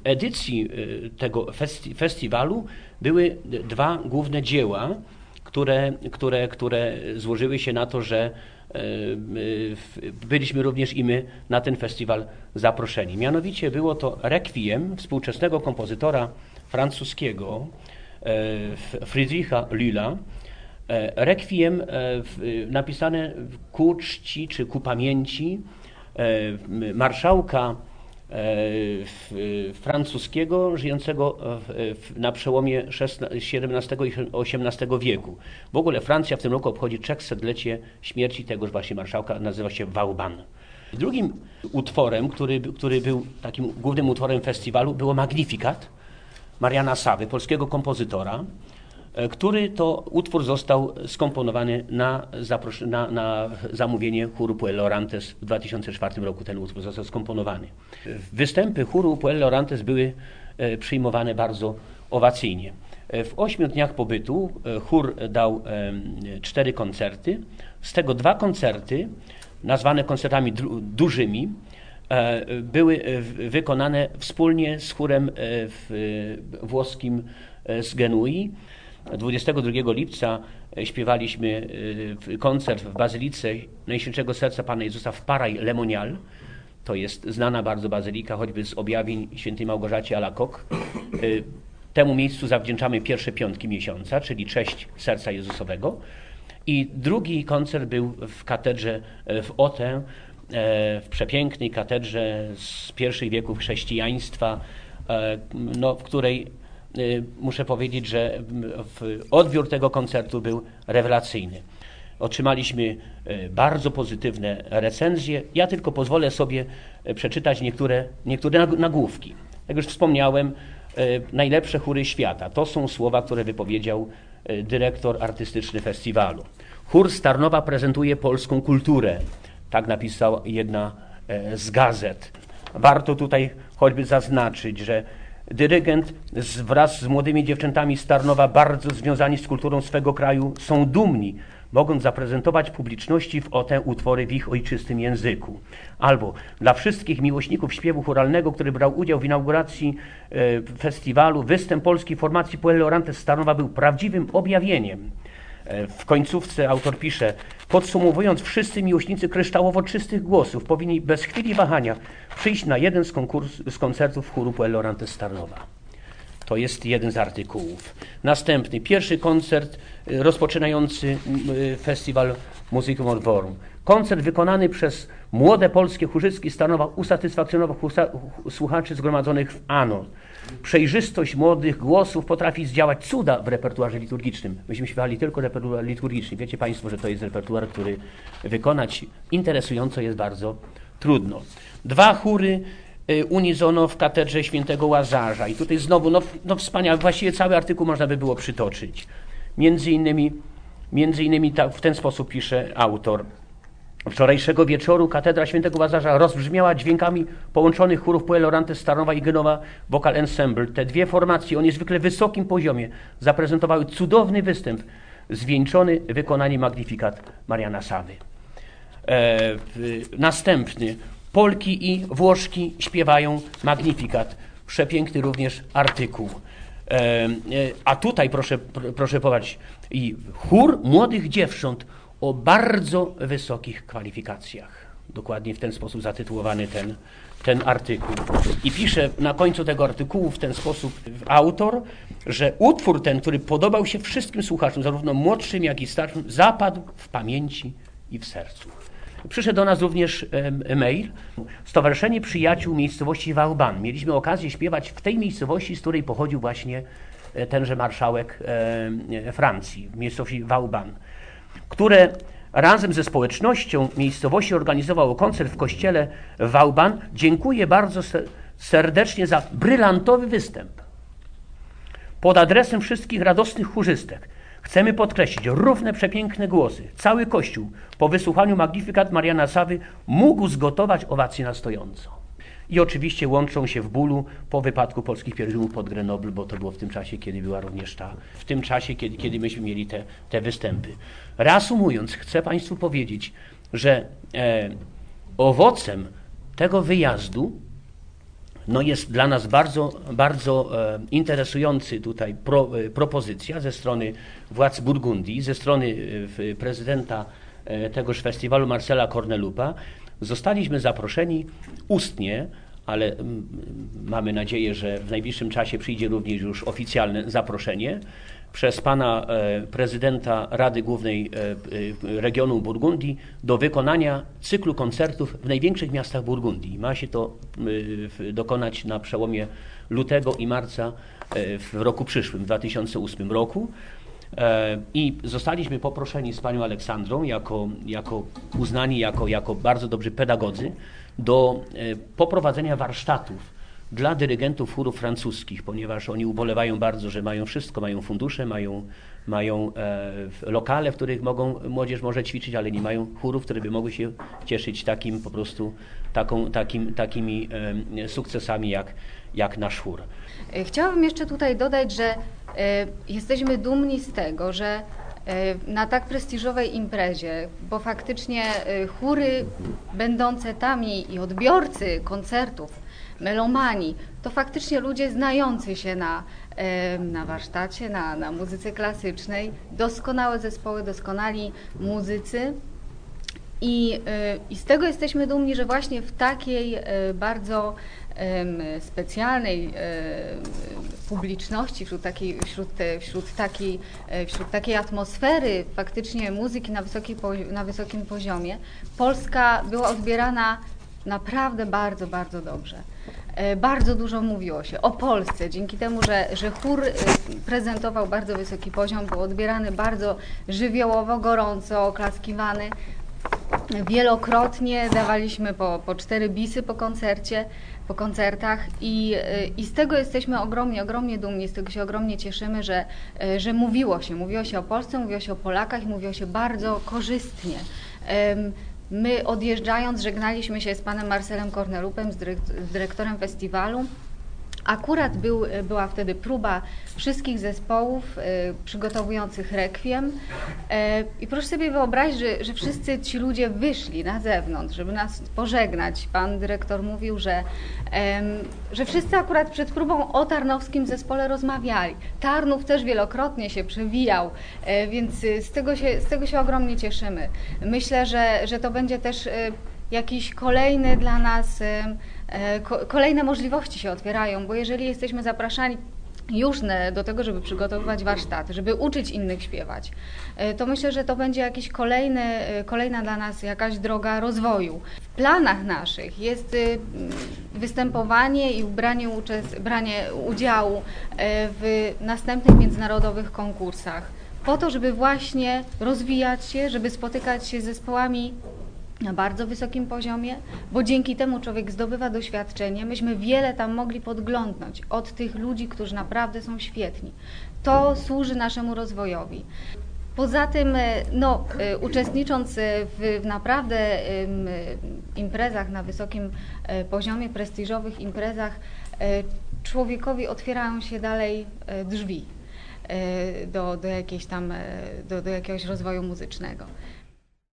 edycji tego festiwalu były dwa główne dzieła, które złożyły się na to, że byliśmy również i my na ten festiwal zaproszeni. Mianowicie było to rekwiem współczesnego kompozytora francuskiego Friedricha Lülla, rekwiem napisane ku czci czy ku pamięci marszałka francuskiego żyjącego na przełomie XVII i XVIII wieku. W ogóle Francja w tym roku obchodzi 300-lecie śmierci tegoż właśnie marszałka, nazywa się Vauban. Drugim utworem, który był takim głównym utworem festiwalu, było Magnificat Mariana Sawy, polskiego kompozytora, który to utwór został skomponowany na zamówienie chóru Puello Orantes w 2004 roku. Ten utwór został skomponowany. Występy chóru Puello Orantes były przyjmowane bardzo owacyjnie. W 8 dniach pobytu chór dał 4 koncerty, z tego 2 koncerty, nazwane koncertami dużymi, były wykonane wspólnie z chórem włoskim z Genui. 22 lipca śpiewaliśmy koncert w Bazylice Najświętszego Serca Pana Jezusa w Paray-le-Monial. To jest znana bardzo bazylika, choćby z objawień świętej Małgorzacie Alacoque. Temu miejscu zawdzięczamy pierwsze piątki miesiąca, czyli cześć Serca Jezusowego. I drugi koncert był w katedrze w Autun, w przepięknej katedrze z pierwszych wieków chrześcijaństwa, w której muszę powiedzieć, że odbiór tego koncertu był rewelacyjny. Otrzymaliśmy bardzo pozytywne recenzje. Ja tylko pozwolę sobie przeczytać niektóre nagłówki. Jak już wspomniałem, najlepsze chóry świata. To są słowa, które wypowiedział dyrektor artystyczny festiwalu. Chór z Tarnowa prezentuje polską kulturę. Tak napisała jedna z gazet. Warto tutaj choćby zaznaczyć, że dyrygent wraz z młodymi dziewczętami z Tarnowa, bardzo związani z kulturą swego kraju, są dumni, mogąc zaprezentować publiczności w OTE utwory w ich ojczystym języku. Albo dla wszystkich miłośników śpiewu chóralnego, który brał udział w inauguracji festiwalu, występ polskiej formacji Puello Orantes z Tarnowa był prawdziwym objawieniem. W końcówce autor pisze: podsumowując, wszyscy miłośnicy kryształowo czystych głosów powinni bez chwili wahania przyjść na jeden z koncertów chóru Puello Orantes z Tarnowa. To jest jeden z artykułów. Następny, pierwszy koncert rozpoczynający festiwal Muzyki od Forum. Koncert wykonany przez młode polskie chórzyski z Tarnowa usatysfakcjonował słuchaczy zgromadzonych w ANO. Przejrzystość młodych głosów potrafi zdziałać cuda w repertuarze liturgicznym. Myśmy śpiewali tylko repertuar liturgiczny. Wiecie Państwo, że to jest repertuar, który wykonać interesująco jest bardzo trudno. 2 chóry unizono w katedrze świętego Łazarza. I tutaj znowu, wspaniale, właściwie cały artykuł można by było przytoczyć. Między innymi w ten sposób pisze autor. Wczorajszego wieczoru katedra świętego Łazarza rozbrzmiała dźwiękami połączonych chórów Puello Orantes z Tarnowa i Genoa Vocal Ensemble. Te 2 formacje o niezwykle wysokim poziomie zaprezentowały cudowny występ zwieńczony wykonaniem Magnificat Mariana Sawy. Następny. Polki i Włoszki śpiewają Magnificat. Przepiękny również artykuł. A tutaj proszę popatrzeć, i chór młodych dziewcząt o bardzo wysokich kwalifikacjach. Dokładnie w ten sposób zatytułowany ten artykuł. I pisze na końcu tego artykułu w ten sposób autor, że utwór ten, który podobał się wszystkim słuchaczom, zarówno młodszym, jak i starszym, zapadł w pamięci i w sercu. Przyszedł do nas również mail. Stowarzyszenie Przyjaciół miejscowości Vauban. Mieliśmy okazję śpiewać w tej miejscowości, z której pochodził właśnie tenże marszałek Francji, w miejscowości Vauban, które razem ze społecznością miejscowości organizowało koncert w kościele Vauban. Dziękuję bardzo serdecznie za brylantowy występ. Pod adresem wszystkich radosnych chórzystek chcemy podkreślić równe, przepiękne głosy. Cały Kościół po wysłuchaniu Magnificat Mariana Sawy mógł zgotować owację na stojąco. I oczywiście łączą się w bólu po wypadku polskich pielgrzymów pod Grenoble, bo to było w tym czasie, kiedy była również kiedy myśmy mieli te występy. Reasumując, chcę Państwu powiedzieć, że owocem tego wyjazdu no jest dla nas bardzo interesujący tutaj propozycja ze strony władz Burgundii, ze strony prezydenta tegoż festiwalu Marcela Cornelupa. Zostaliśmy zaproszeni ustnie, ale mamy nadzieję, że w najbliższym czasie przyjdzie również już oficjalne zaproszenie przez pana prezydenta Rady Głównej regionu Burgundii do wykonania cyklu koncertów w największych miastach Burgundii. Ma się to dokonać na przełomie lutego i marca w roku przyszłym, w 2008 roku. I zostaliśmy poproszeni z panią Aleksandrą jako uznani jako bardzo dobrzy pedagodzy do poprowadzenia warsztatów dla dyrygentów chórów francuskich, ponieważ oni ubolewają bardzo, że mają wszystko, mają fundusze, mają lokale, w których młodzież może ćwiczyć, ale nie mają chórów, które by mogły się cieszyć takimi sukcesami jak nasz chór. Chciałabym jeszcze tutaj dodać, że jesteśmy dumni z tego, że na tak prestiżowej imprezie, bo faktycznie chóry będące tam i odbiorcy koncertów, melomani, to faktycznie ludzie znający się na warsztacie, na muzyce klasycznej, doskonałe zespoły, doskonali muzycy. I z tego jesteśmy dumni, że właśnie w takiej bardzo specjalnej publiczności, wśród takiej atmosfery faktycznie muzyki na wysokim poziomie, Polska była odbierana naprawdę bardzo, bardzo dobrze. Bardzo dużo mówiło się o Polsce, dzięki temu, że chór prezentował bardzo wysoki poziom, był odbierany bardzo żywiołowo, gorąco, oklaskiwany. Wielokrotnie dawaliśmy po 4 bisy po koncertach i z tego jesteśmy ogromnie dumni, z tego się ogromnie cieszymy, że mówiło się o Polsce, mówiło się o Polakach i mówiło się bardzo korzystnie. My odjeżdżając żegnaliśmy się z panem Marcelem Cornelupem, z dyrektorem festiwalu. Akurat była wtedy próba wszystkich zespołów przygotowujących rekwiem i proszę sobie wyobrazić, że wszyscy ci ludzie wyszli na zewnątrz, żeby nas pożegnać. Pan dyrektor mówił, że wszyscy akurat przed próbą o tarnowskim zespole rozmawiali. Tarnów też wielokrotnie się przewijał, więc z tego się ogromnie cieszymy. Myślę, że to będzie też jakiś kolejny dla nas, kolejne możliwości się otwierają, bo jeżeli jesteśmy zapraszani już do tego, żeby przygotowywać warsztaty, żeby uczyć innych śpiewać, to myślę, że to będzie jakiś kolejna dla nas jakaś droga rozwoju. W planach naszych jest występowanie i branie udziału w następnych międzynarodowych konkursach, po to, żeby właśnie rozwijać się, żeby spotykać się z zespołami na bardzo wysokim poziomie, bo dzięki temu człowiek zdobywa doświadczenie. Myśmy wiele tam mogli podglądnąć od tych ludzi, którzy naprawdę są świetni. To służy naszemu rozwojowi. Poza tym, uczestnicząc w naprawdę imprezach na wysokim poziomie, prestiżowych imprezach, człowiekowi otwierają się dalej drzwi do jakiegoś rozwoju muzycznego.